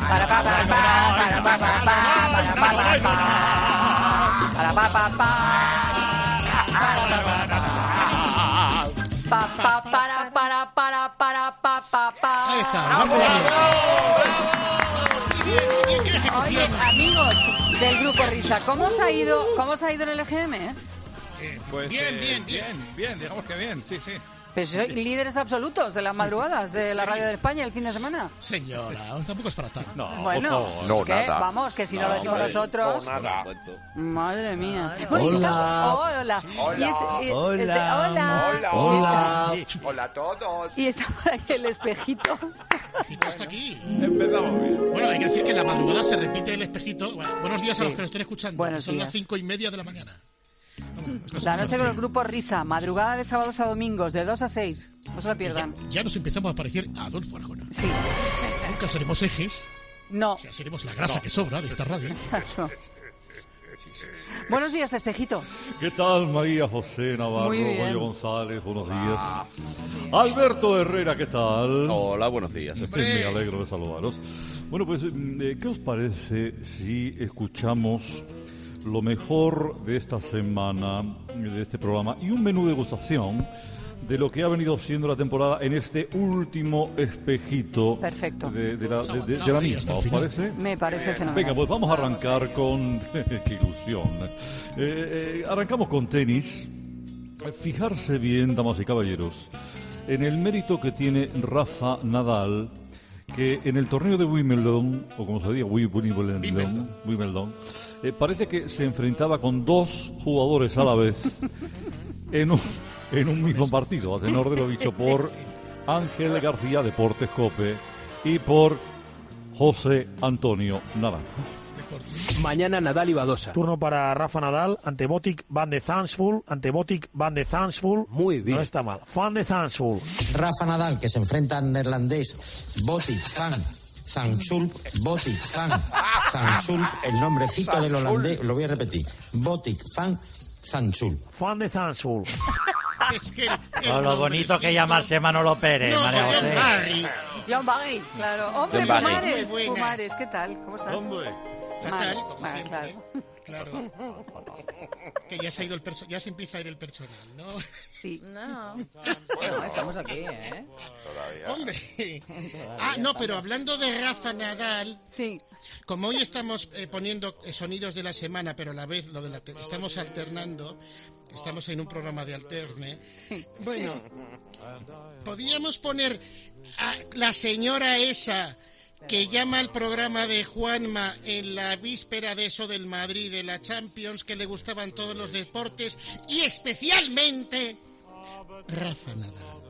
Ahí está. Oye, amigos del Grupo Risa, ¿cómo os ha ido en el EGM? Pues bien, digamos que bien, sí. Pues sois líderes absolutos de las madrugadas de la radio de España el fin de semana. Señora, tampoco es para tanto. No, Bueno, no, ¿qué? nada. Vamos, que si no lo decimos nosotros... No, nada. Madre mía. Hola. Hola a todos. Y está por ahí el espejito. El espejito está aquí. Empezamos bien. Bueno, hay que decir que en la madrugada se repite el espejito. Bueno, buenos días a los que nos estén escuchando. Buenos son días. las 5:30 de la mañana. La noche con el Grupo Risa, madrugada de sábados a domingos, de 2 a 6. No se lo pierdan. Ya nos empezamos a parecer a Adolfo Arjona. Sí. Nunca seremos ejes. No. O sea, seremos la grasa que sobra de esta radio. Exacto. Buenos días, espejito. ¿Qué tal, María José Navarro, Muy bien. Julio González? Buenos días. Alberto Herrera, ¿qué tal? Hola, buenos días. Me alegro de saludaros. Bueno, pues, ¿qué os parece si escuchamos lo mejor de esta semana, de este programa, y un menú degustación de lo que ha venido siendo la temporada en este último espejito? Perfecto. de la misma, ¿os parece? Me parece fenomenal. Venga, pues vamos a arrancar con... ¡Qué ilusión! Arrancamos con tenis. Fijarse bien, damas y caballeros, en el mérito que tiene Rafa Nadal, que en el torneo de Wimbledon, o como se diga, Wimbledon, parece que se enfrentaba con dos jugadores a la vez en un mismo partido, a tenor de lo dicho por Ángel García, Deportes Cope, y por José Antonio Naranjo. Mañana Nadal y Badosa. Turno para Rafa Nadal ante Botic Van de Zandvoort. Muy bien. No está mal. Van de Zandvoort. Rafa Nadal, que se enfrenta al neerlandés Botic Van Zandvoort. Botic Van Zandvoort. El nombrecito del holandés, lo voy a repetir. Botic Van Zandvoort. Van de Zandvoort. Es que Con lo bonito que llamarse Manolo Pérez, No, María José. John Barry, claro. Hombre, John Barry. Pumares, Muy buenas. Pumares, ¿qué tal? ¿Cómo estás? Hombre, fatal, Mal. como Ah, siempre. Claro. Que ya se ha ido ya se empieza a ir el personal, ¿no? Sí. No, estamos aquí, ¿eh? Hombre. No, pero hablando de Rafa Nadal, Sí. como hoy estamos poniendo sonidos de la semana, pero a la vez estamos alternando, estamos en un programa de alterne. Bueno, podríamos poner a la señora esa que llama al programa de Juanma en la víspera de eso del Madrid, de la Champions, que le gustaban todos los deportes y especialmente Rafa Nadal.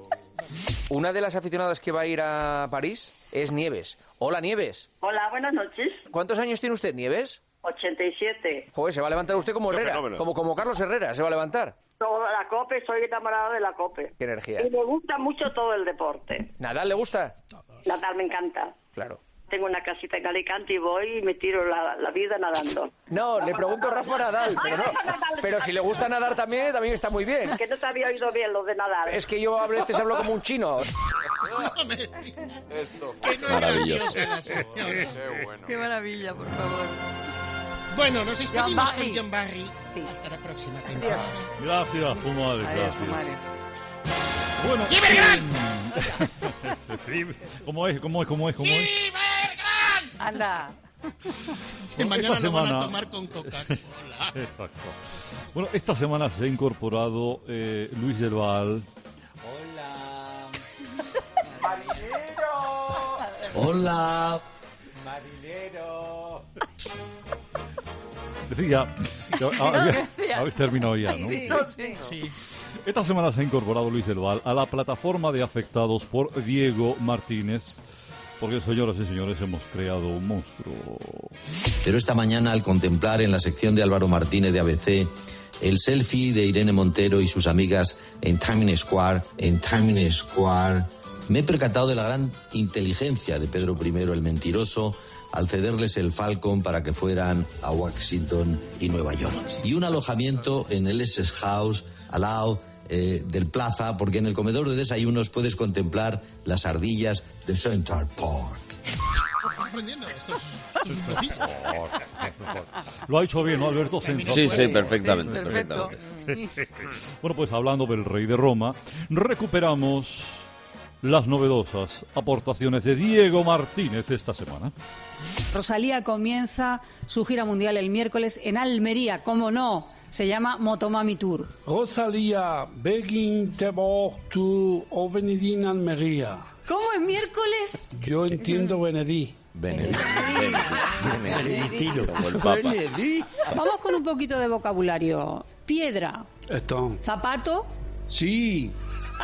Una de las aficionadas que va a ir a París es Nieves. Hola, Nieves. Hola, buenas noches. ¿Cuántos años tiene usted, Nieves? 87. Joder, se va a levantar usted como Herrera, como Carlos Herrera, se va a levantar. Toda la COPE, soy enamorada de la COPE. Qué energía. Y me gusta mucho todo el deporte. ¿Nadal le gusta? Nadal me encanta. Claro. Tengo una casita en Alicante y voy y me tiro la vida nadando. No, le pregunto a Rafa Nadal, pero no. Pero si le gusta nadar también está muy bien. Que no te había oído bien lo de nadar. Es que yo a veces hablo como un chino. Maravilloso. Qué maravilla, por favor. Bueno, nos despedimos John Barry. con John Barry. Sí. Hasta la próxima temporada. gracias, Pumares, Adiós, gracias. Pumares. Bueno, ¿Cómo es? Anda. Que mañana esta lo van a semana- tomar con Coca-Cola. Exacto. Bueno, esta semana se ha incorporado Luis del Val. Hola. Decía, habéis terminado ya, ¿no? Sí. Esta semana se ha incorporado Luis del Val a la plataforma de afectados por Diego Martínez, porque, señoras y señores, hemos creado un monstruo. Pero esta mañana, al contemplar en la sección de Álvaro Martínez de ABC el selfie de Irene Montero y sus amigas en Times Square, me he percatado de la gran inteligencia de Pedro I el Mentiroso al cederles el Falcon para que fueran a Washington y Nueva York. Y un alojamiento en el Essex House al lado del Plaza, porque en el comedor de desayunos puedes contemplar las ardillas de Central Park. aprendiendo. Esto es un trocito. Lo ha hecho bien, ¿no, Alberto? Sí, perfectamente. Perfecto. Bueno, pues hablando del rey de Roma, recuperamos las novedosas aportaciones de Diego Martínez esta semana. Rosalía comienza su gira mundial el miércoles en Almería, ¿cómo no? Se llama Motomami Tour. Rosalía, begin te tu o venidí en Almería. ¿Cómo es miércoles? Yo entiendo venedí. Benedictino, como el Papa. Vamos con un poquito de vocabulario. Piedra. Esto. Zapato. Sí.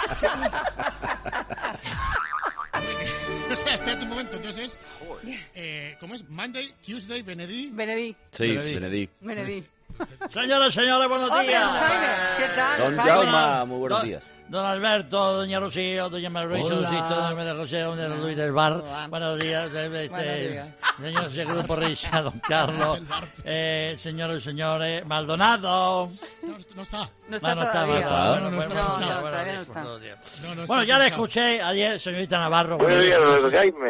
O sea, espérate un momento, entonces, ¿cómo es? Monday, Tuesday, Benedí. Sí, Benedí. Señores, buenos días. ¿Qué tal? Don Jaume, muy buenos días. Don Alberto, doña Rocío, doña María Luisito, doña José, doña Luis del Bar. Buenos días, señores del Grupo Risa, don Carlos, señores y señores, Maldonado. No está. No está todavía. Bueno, ya le escuché ayer, señorita Navarro. Buenos días, don Jaime.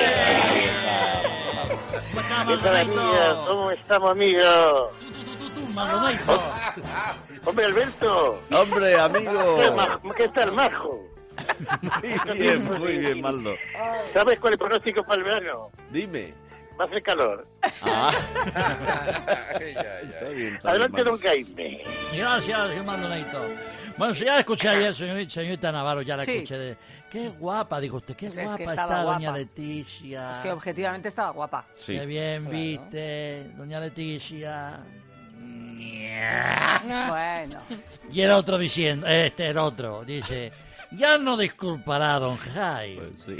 ¿Qué tal, amiga? ¿Cómo estamos, amigos? Maldonado. Hombre, Alberto. Hombre, amigo. ¿Qué tal, majo? Muy bien, Maldo. ¿Sabes cuál es el pronóstico para el verano? Dime. Va a hacer calor. Está bien, Adelante, don Jaime. Gracias, Maldonado. Bueno, ya escuché ayer, señorita Navarro, ya la escuché. Qué guapa, dijo usted, qué guapa está doña Leticia. Es que objetivamente estaba guapa. Sí. Qué bien viste, doña Leticia. Bueno. Y el otro diciendo, el otro, dice, ya no disculpará don Jaime. Pues sí.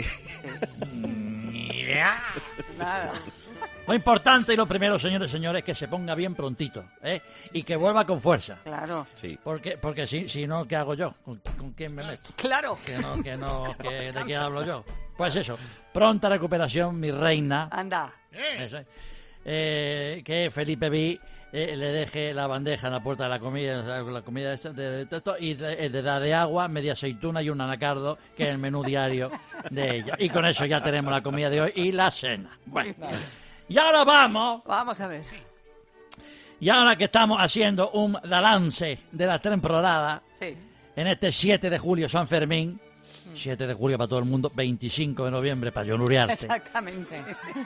Nada. Lo importante y lo primero, señores y señores, es que se ponga bien prontito, ¿eh? Y que vuelva con fuerza. Claro. Sí. Porque si no, ¿qué hago yo? ¿Con quién me meto? Claro. ¿De qué hablo yo? Pues eso, pronta recuperación, mi reina. Anda. Eso, que Felipe V le deje la bandeja en la puerta de la comida de esto, y de dar de agua, media aceituna y un anacardo, que es el menú diario de ella. Y con eso ya tenemos la comida de hoy y la cena. Bueno, y ahora vamos a ver. Y ahora que estamos haciendo un balance de la temporada, en este 7 de julio, San Fermín, 7 de julio para todo el mundo, 25 de noviembre para John Uriarte. Exactamente.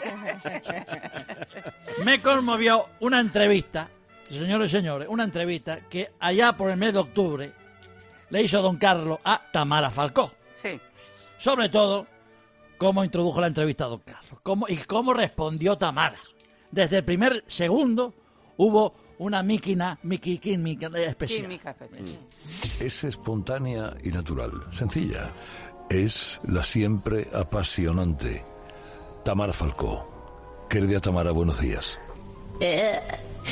Me conmovió una entrevista, señores y señores, una entrevista que allá por el mes de octubre le hizo don Carlos a Tamara Falcó. Sí. Sobre todo, cómo introdujo la entrevista a don Carlos. Cómo respondió Tamara. Desde el primer segundo hubo una química especial. Es espontánea y natural, sencilla. Es la siempre apasionante Tamara Falcó. Querida Tamara, buenos días. Bien,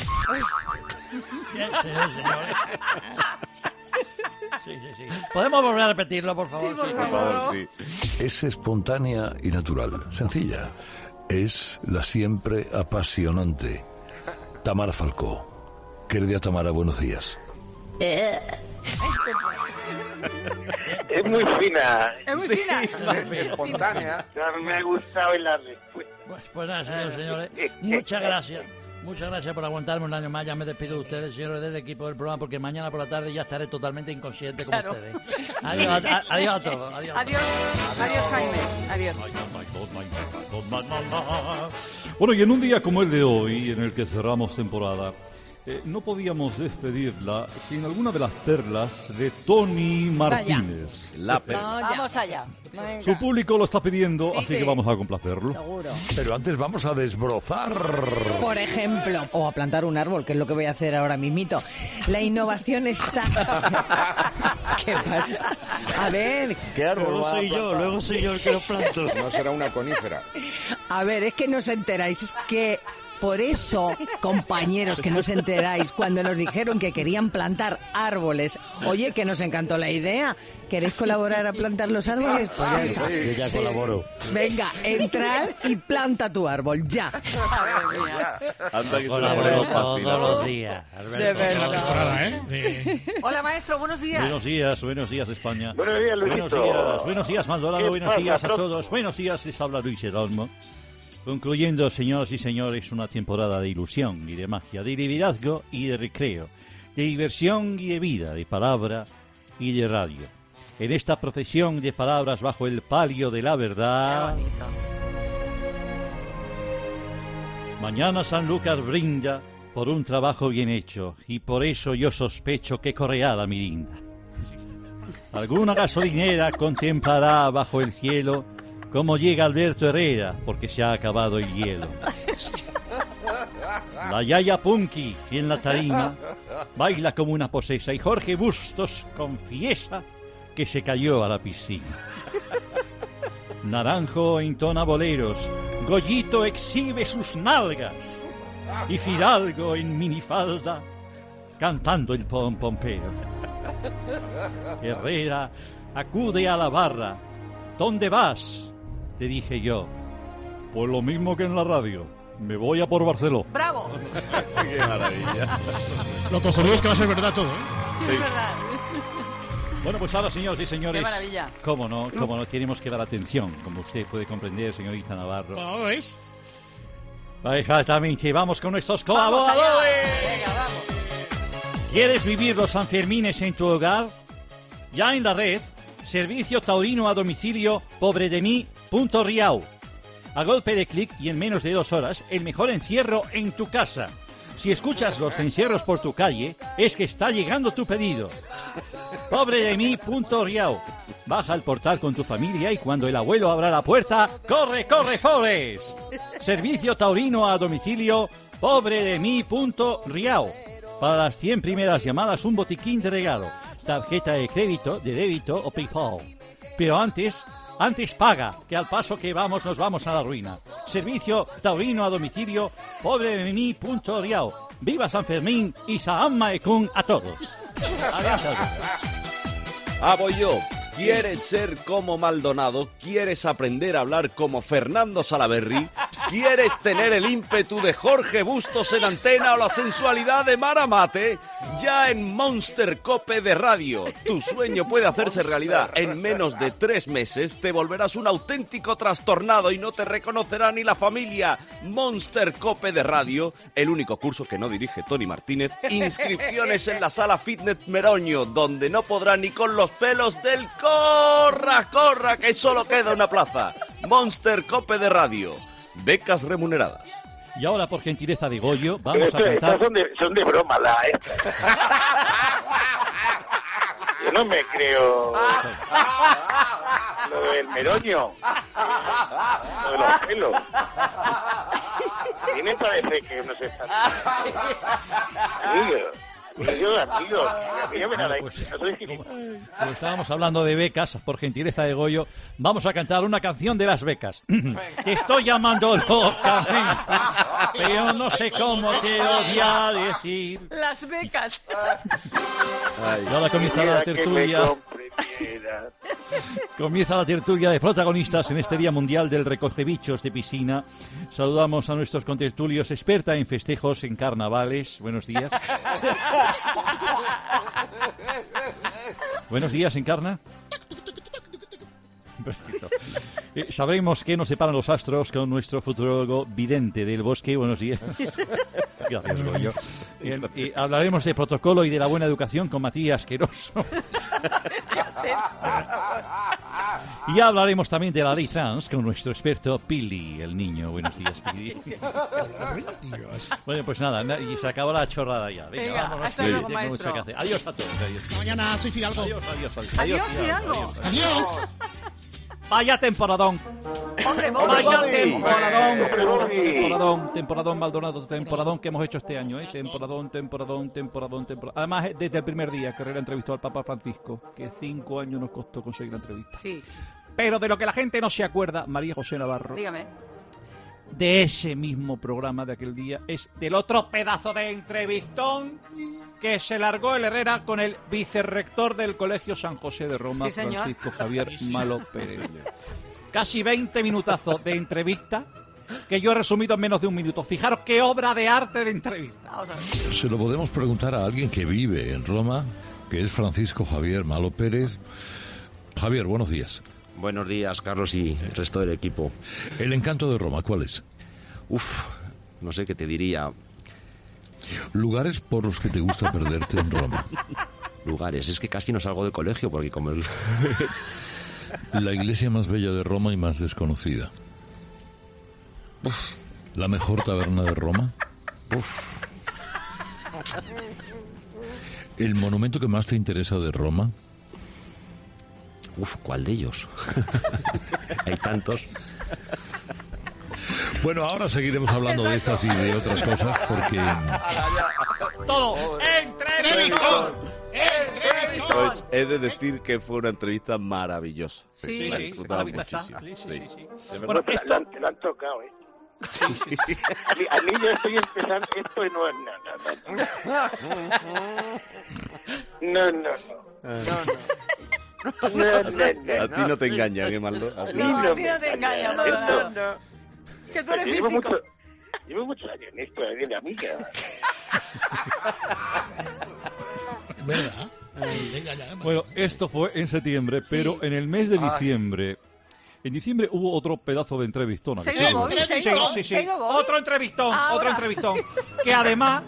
señores y señores. Sí. ¿Podemos volver a repetirlo, por favor? Sí, por favor. Sí. Es espontánea y natural, sencilla. Es la siempre apasionante Tamara Falcó. Querida Tamara, buenos días. Es muy fina. Es muy fina. Espontánea. Me ha gustado la respuesta. Pues nada, señores y señores. Muchas gracias. Muchas gracias por aguantarme un año más. Ya me despido de ustedes, señores del equipo del programa, porque mañana por la tarde ya estaré totalmente inconsciente como ustedes. Adiós a todos. Adiós, Jaime. Adiós. Bueno, y en un día como el de hoy, en el que cerramos temporada, no podíamos despedirla sin alguna de las perlas de Tony Martínez. La perla. Vamos allá. Venga. Su público lo está pidiendo, así que vamos a complacerlo. Seguro. Pero antes vamos a desbrozar. Por ejemplo, o a plantar un árbol, que es lo que voy a hacer ahora mismito. La innovación está... ¿Qué pasa? A ver... ¿Qué árbol? Luego soy yo el que lo planto. No será una conífera. A ver, es que no os enteráis, es que... Por eso, compañeros, que no os enteráis, cuando nos dijeron que querían plantar árboles, oye, que nos encantó la idea. ¿Queréis colaborar a plantar los árboles? Pues ya está. Yo ya colaboro. Venga, entrar y planta tu árbol, ya. Anda que se lo ponemos fácil. Todos los días. De verdad. Hola, maestro, buenos días. Buenos días, España. Buenos días, Luisito. Buenos días, Maldonado. ¿Qué Buenos pasa, días a profe? todos. Buenos días, les habla Luis Heralmo. Concluyendo, señoras y señores, una temporada de ilusión y de magia, de liderazgo y de recreo, de diversión y de vida, de palabra y de radio. En esta procesión de palabras bajo el palio de la verdad... Qué bonito. Mañana San Lucas brinda por un trabajo bien hecho, y por eso yo sospecho que correada mi linda. Alguna gasolinera contemplará bajo el cielo cómo llega Alberto Herrera, porque se ha acabado el hielo. La Yaya Punky en la tarima baila como una posesa, y Jorge Bustos confiesa que se cayó a la piscina. Naranjo entona boleros, Goyito exhibe sus nalgas, y Fidalgo en minifalda cantando el pompompero. Herrera acude a la barra. ¿Dónde vas?, le dije yo. Pues lo mismo que en la radio. Me voy a por Barceló. ¡Bravo! ¡Qué maravilla! Lo cojonudo es que va a ser verdad todo, ¿eh? Sí. Es verdad. Bueno, pues ahora, señoras y señores, ¡Qué maravilla! cómo no, tenemos que dar atención, como usted puede comprender, señorita Navarro. ¿Cómo es? Exactamente, vamos con nuestros ¡Vamos allá! colaboradores. Venga, vamos. ¿Quieres vivir los Sanfermines en tu hogar? Ya en la red, servicio taurino a domicilio pobredemí.riau. A golpe de clic y en menos de 2 horas, el mejor encierro en tu casa. Si escuchas los encierros por tu calle, es que está llegando tu pedido. pobredemí.riau. Baja al portal con tu familia y cuando el abuelo abra la puerta, ¡corre, corre, Forest! Servicio taurino a domicilio pobredemí.riau. Para las 100 primeras llamadas, un botiquín de regalo, tarjeta de crédito, de débito o PayPal. Pero antes paga, que al paso que vamos nos vamos a la ruina. Servicio taurino a domicilio pobredemí.riau. ¡Viva San Fermín y Saam Maekun a todos! Adiós. Voy yo. ¿Quieres ser como Maldonado? ¿Quieres aprender a hablar como Fernando Salaverry? ¿Quieres tener el ímpetu de Jorge Bustos en antena o la sensualidad de Mara Mate? Ya en Monster Cope de Radio. Tu sueño puede hacerse realidad. En menos de 3 meses te volverás un auténtico trastornado y no te reconocerá ni la familia. Monster Cope de Radio, el único curso que no dirige Tony Martínez. Inscripciones en la sala Fitness Meroño, donde no podrá ni con los pelos del ¡corra, corra! Que solo queda una plaza. Monster Cope de Radio. Becas remuneradas. Y ahora, por gentileza de Goyo, vamos a cantar... Son de broma, Yo no me creo lo del meroño, lo de los pelos. A mí me parece que no se está... Amigos, como estábamos hablando de becas, por gentileza de Goyo, vamos a cantar una canción de las becas. Te estoy llamando locamente, pero no sé cómo te lo voy a decir. Las becas. Y ahora comienza la tertulia. Comienza la tertulia de protagonistas en este Día Mundial del Recogebichos de Piscina. Saludamos a nuestros contertulios, experta en festejos en carnavales. Buenos días. Buenos días, Encarna. Perfecto. Sabremos qué nos separan los astros con nuestro futurólogo vidente del bosque. Buenos días. Gracias, Goyo. Hablaremos de protocolo y de la buena educación con Matías Queroso. Y hablaremos también de la ley trans con nuestro experto Pili, el niño. Buenos días, Pili. Buenos días. Bueno, pues nada, y se acabó la chorrada ya. Venga, vámonos. Hasta luego, maestro. Adiós a todos. Adiós. Hasta mañana, soy Fidalgo. Adiós, Fidalgo. Adiós. Vaya temporadón. Hombre, Vaya temporadón, Maldonado, temporadón que hemos hecho este año, ¿eh? Temporadón. Además, desde el primer día que Herrera entrevistó al Papa Francisco, que 5 años nos costó conseguir la entrevista. Sí. Pero de lo que la gente no se acuerda, María José Navarro, Dígame. de ese mismo programa de aquel día, es del otro pedazo de entrevistón que se largó el Herrera con el vicerrector del Colegio San José de Roma, Sí, señor. Francisco Javier Malo Pérez. Casi 20 minutazos de entrevista que yo he resumido en menos de 1 minuto. Fijaros qué obra de arte de entrevista. Vamos a ver. Se lo podemos preguntar a alguien que vive en Roma, que es Francisco Javier Malo Pérez. Javier, buenos días. Buenos días, Carlos y el resto del equipo. El encanto de Roma, ¿cuál es? No sé qué te diría. Lugares por los que te gusta perderte en Roma. Lugares, es que casi no salgo del colegio porque como el... La iglesia más bella de Roma y más desconocida. La mejor taberna de Roma. El monumento que más te interesa de Roma. ¿Cuál de ellos? Hay tantos. Bueno, ahora seguiremos hablando de estas y de otras cosas porque... ¡Todo! ¡Entrevistón! Pues he de decir que fue una entrevista maravillosa. Sí, La he sí, disfrutado sí, muchísimo. sí. De Bueno, verdad. esto... Te la han tocado, ¿eh? Sí. A mí yo estoy empezando... Esto no es... No. A ti no te engañan, ¿eh, Maldo? A ti No, a ti no te engañas, Maldonado. Que tú eres físico. Llevo muchos años en esto, de amiga. ¿Verdad? Venga ya. Bueno, esto fue en septiembre, pero en el mes de diciembre... En diciembre hubo otro pedazo de entrevistón. Se ha ido Bobby, se ha ido Bobby, se ha ido Bobby. Otro entrevistón, Ahora. que además...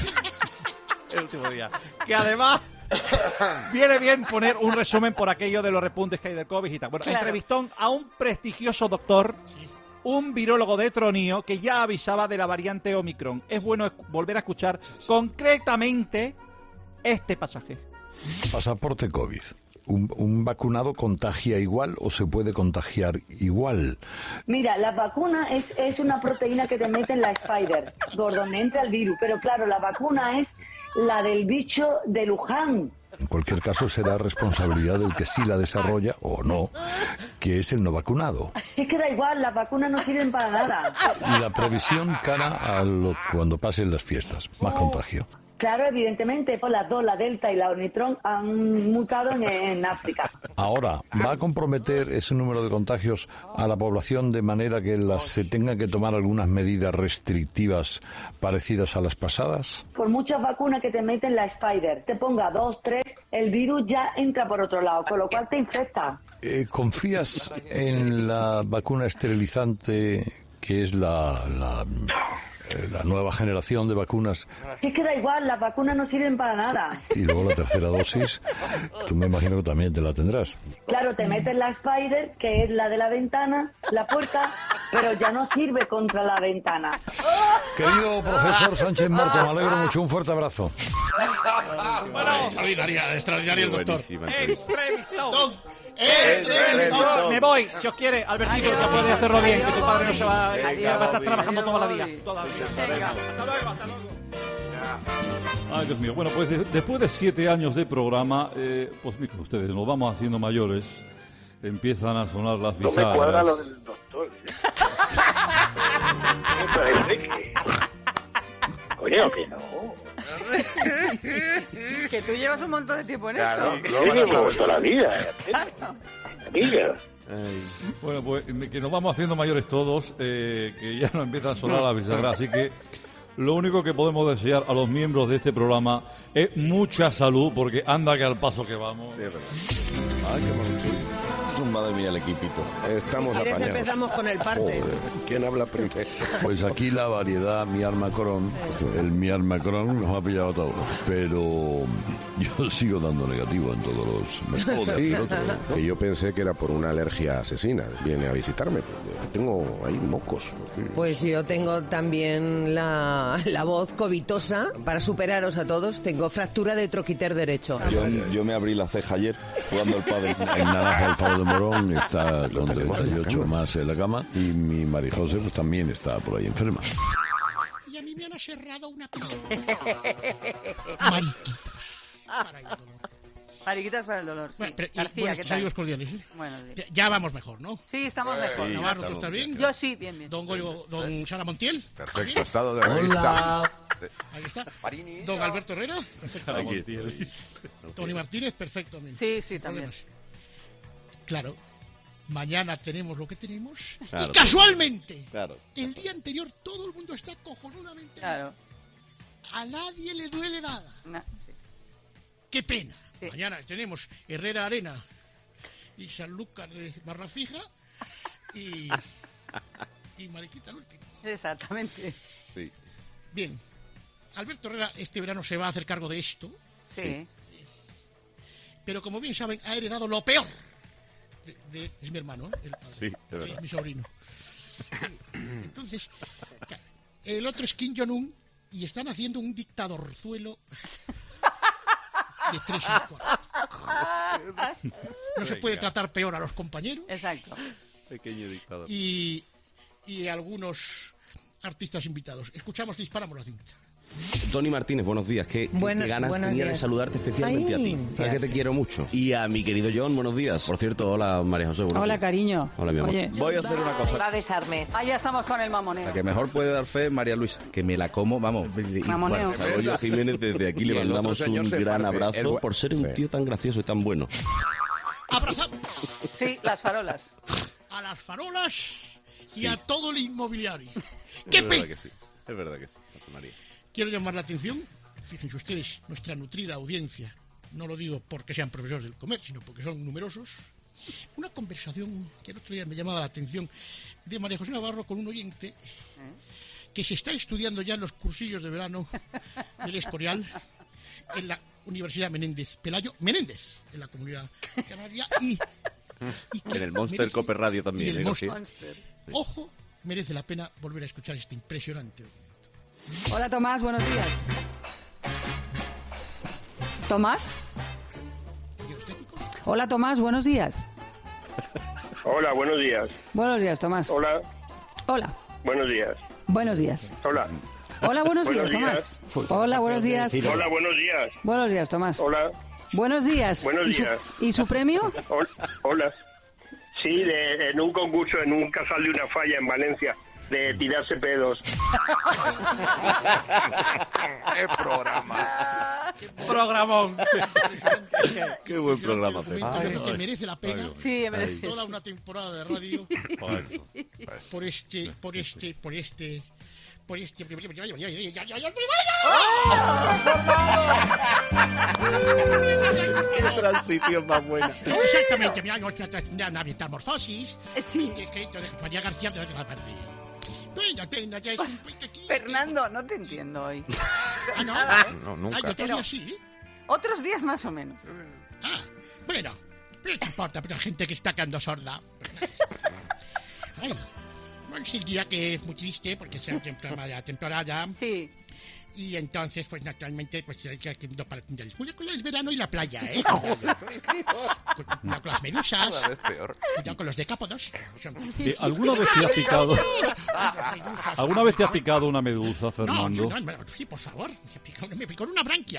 El último día. Que además... Viene bien poner un resumen por aquello de los repuntes que hay del COVID y tal. Bueno, Claro. entrevistón a un prestigioso doctor, un virólogo de Tronío, que ya avisaba de la variante Omicron. Es bueno volver a escuchar concretamente este pasaje. Pasaporte COVID. ¿Un vacunado contagia igual o se puede contagiar igual? Mira, la vacuna es una proteína que te mete en la Spider, por donde entra el virus. Pero claro, la vacuna es la del bicho de Luján. En cualquier caso, será responsabilidad del que sí la desarrolla, o no, que es el no vacunado. Es que da igual, las vacunas no sirven para nada. La previsión cara a cuando pasen las fiestas. Más contagio. Claro, evidentemente, pues las dos, la Delta y la Omicron, han mutado en África. Ahora, ¿va a comprometer ese número de contagios a la población de manera que se tengan que tomar algunas medidas restrictivas parecidas a las pasadas? Por muchas vacunas que te meten la Spider, te ponga 2, 3, el virus ya entra por otro lado, con lo cual te infecta. ¿Confías en la vacuna esterilizante, que es la nueva generación de vacunas? Si es que da igual, las vacunas no sirven para nada. Y luego la tercera dosis, tú me imagino que también te la tendrás. Claro, te metes la Spider, que es la de la ventana, la puerta, pero ya no sirve contra la ventana. Querido profesor Sánchez Marto, me alegro mucho, un fuerte abrazo. Extraordinaria el doctor. Entrevistón. Entrevistón. Me voy, si os quiere, Albertito, ya puede hacerlo bien, que tu padre no se va a estar trabajando toda la día. Venga, hasta luego. Ay, Dios mío. Bueno, pues después de 7 años de programa, pues miren ustedes, nos vamos haciendo mayores, empiezan a sonar las No bisagras. me cuadra lo del doctor. Me parece que... Coño, que no. Que tú llevas un montón de tiempo en Claro, esto. yo llevo toda la vida. Amiga. Bueno, pues que nos vamos haciendo mayores todos, que ya no empiezan a sonar las bisagras, así que lo único que podemos desear a los miembros de este programa es mucha salud, porque anda que al paso que vamos. Ay, qué bonito. Madre mía, el equipito. Estamos apañados. Empezamos con el parte. Joder. ¿Quién habla primero? Pues aquí la variedad Miar Macron, el Miar Macron nos ha pillado a todos, pero yo sigo dando negativo en todos los... Sí, que yo pensé que era por una alergia asesina. Viene a visitarme. Tengo ahí mocos. Pues yo tengo también la voz covitosa. Para superaros a todos, tengo fractura de troquiter derecho. Yo me abrí la ceja ayer jugando al pádel. El naranja Alfaro de Morón está con 38 más en la cama y mi Marijose pues también está por ahí enferma. Y a mí me han aserrado una pelota. Mariquitas para el dolor, sí. Bueno, pero, García, buenos ¿qué tal? saludos cordiales, ¿sí? Bueno, sí. Ya vamos mejor, ¿no? Sí, estamos mejor. Navarro, ¿tú estás bien? Yo sí, bien. Don Sara Montiel. Perfecto, estado de revista. Ahí está. Don Alberto Herrera. Perfectamente. Tony Martínez, perfectamente. Sí, también. Claro. Mañana tenemos lo que tenemos. Claro, y casualmente, claro. el día anterior todo el mundo está cojonudamente. Claro. A nadie le duele nada. No, sí. Qué pena. Sí. Mañana tenemos Herrera Arena y Sanlúcar de Barra Fija y y Mariquita el último. Exactamente. Sí. Bien. Alberto Herrera este verano se va a hacer cargo de esto. Sí. Pero como bien saben, ha heredado lo peor. Es mi hermano, el padre. Sí, es verdad. Es mi sobrino. Entonces, el otro es Kim Jong-un y están haciendo un dictadorzuelo de 3 y 4. No se puede tratar peor a los compañeros. Exacto. Pequeño dictador. Y algunos artistas invitados. Escuchamos, disparamos la cinta. Tony Martínez, buenos días. Qué ganas tenía días. de saludarte especialmente a ti. Sabes que te quiero mucho. Y a mi querido John, buenos días. Por cierto, hola María José. Hola, días. cariño. Hola, mi amor. Oye. Voy a hacer una cosa. Va a besarme. Ah, ya estamos con el mamoneo. La que mejor puede dar fe es María Luisa, que me la como, vamos. Mamoneo. Bueno, Goyo Jiménez, desde aquí Y le el otro mandamos señor un se gran parte. abrazo por ser un tío tan gracioso y tan bueno. Abrazamos Sí, las farolas. a las farolas y a todo el inmobiliario. Es verdad que sí. Es verdad que sí, José María. Quiero llamar la atención, fíjense ustedes, nuestra nutrida audiencia, no lo digo porque sean profesores del comer, sino porque son numerosos, una conversación que el otro día me llamaba la atención de María José Navarro con un oyente que se está estudiando ya en los cursillos de verano del Escorial en la Universidad Pelayo Menéndez, en la Comunidad Canaria, y que En el Monster merece- Cope Radio y también, el ¿eh? Sí. Monster. Ojo, merece la pena volver a escuchar este impresionante documento. Hola, Tomás, buenos días. ¿Tomás? Hola, Tomás, buenos días. Hola, buenos días. Buenos días, Tomás. Hola, Hola. buenos días. Buenos días. Hola. Hola, buenos días, Buenos Tomás. Hola, buenos días. Hola, buenos días. Buenos días, Tomás. Hola. Buenos días. Buenos ¿Y su- días. ¿Y su premio? Hola. Sí, en un concurso, en un casal de una falla en Valencia, de tirarse pedos. ¡Qué programa! Programón. Qué buen programa. Yo creo que merece la pena Sí, merece. toda una temporada de radio por este Qué transición más buena. Exactamente, mira, una metamorfosis. Sí. Que María García de la Padre. Bueno, ya es un Fernando, no te entiendo hoy. Ah, no. No, nunca. Ay, otros días sí. Otros días más o menos. Ah, bueno, pero no importa, pero la gente que está quedando sorda. Ay, bueno, es el día que es muy triste porque es la temporada. Sí. Y entonces, pues naturalmente, pues hay que no para cuidado con el verano y la playa, ¿eh? Cuidado con las medusas. Cada vez peor. Cuidado con los decápodos. ¿Alguna vez te has picado? ¿Alguna vez te has picado una medusa, No, Fernando? no, sí, por favor. Me picó una branquia.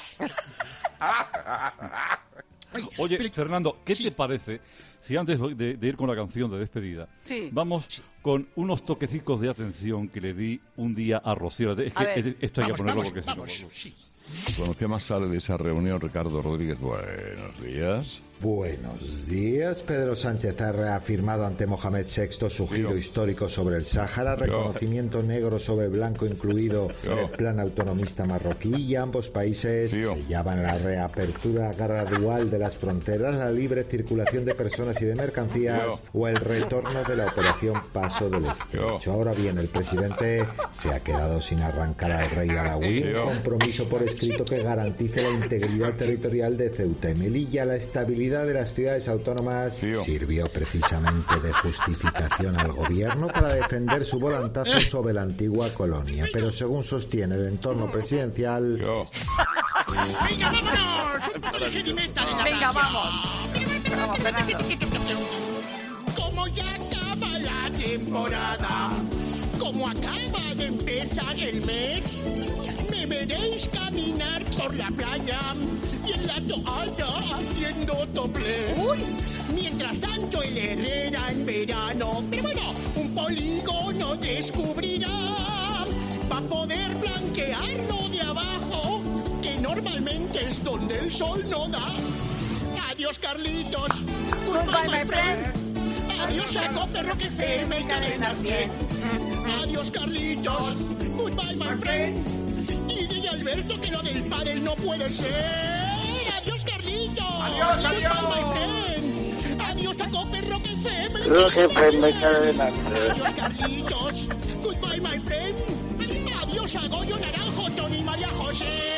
Oye, Fernando, ¿qué te parece si antes de ir con la canción de despedida, Sí. vamos con unos toquecicos de atención que le di un día a Rocío? Es A ver. que esto hay que ponerlo Vamos, porque si no... vamos, sí. Bueno, ¿qué más sale de esa reunión, Ricardo Rodríguez? Buenos días. Buenos días. Pedro Sánchez ha reafirmado ante Mohamed VI su giro histórico sobre el Sáhara, reconocimiento negro sobre blanco incluido en el plan autonomista marroquí, y ambos países sellaban la reapertura gradual de las fronteras, la libre circulación de personas y de mercancías o el retorno de la operación Paso del Estrecho. Ahora bien, el presidente se ha quedado sin arrancar al rey alauí, un compromiso por escrito que garantice la integridad territorial de Ceuta y Melilla. La estabilidad de las ciudades autónomas sirvió precisamente de justificación al gobierno para defender su volantazo sobre la antigua colonia, pero según sostiene el entorno presidencial... Venga, vámonos. Un poco de sedimental en la Venga, playa. vamos. Vamos, Fernando. Como ya acaba la temporada, como acaba de empezar el mes, ya me veréis caminar por la playa y en la toalla haciendo topless. Mientras tanto el Herrera en verano, pero bueno, un polígono descubrirá para poder blanquearlo de abajo, que normalmente es donde el sol no da. Adiós, Carlitos. Goodbye, my friend. Adiós, Saco Perro, que fe me cadena 100. Adiós, Carlitos. Goodbye, my friend. Y dile a Alberto que lo del pádel no puede ser. Adiós, Carlitos. Adiós, adiós. Goodbye, my friend. Adiós, Saco Perro, que Rock FM, cadena. Adiós, Carlitos. Goodbye, my friend. Adiós a Goyo, Naranjo, Tony, María José.